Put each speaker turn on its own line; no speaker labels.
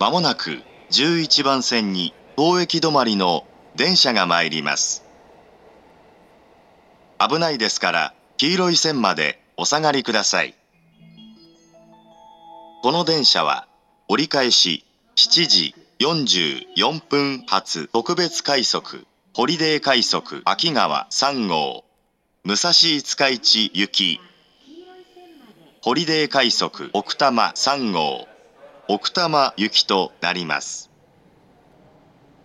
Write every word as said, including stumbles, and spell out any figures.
まもなくじゅういちばん線に当駅止まりの電車が参ります。危ないですから黄色い線までお下がりください。この電車は折り返ししちじよんじゅうよんぷん発特別快速ホリデー快速秋川さん号武蔵五日市行きホリデー快速奥多摩さん号奥多摩行きとなります。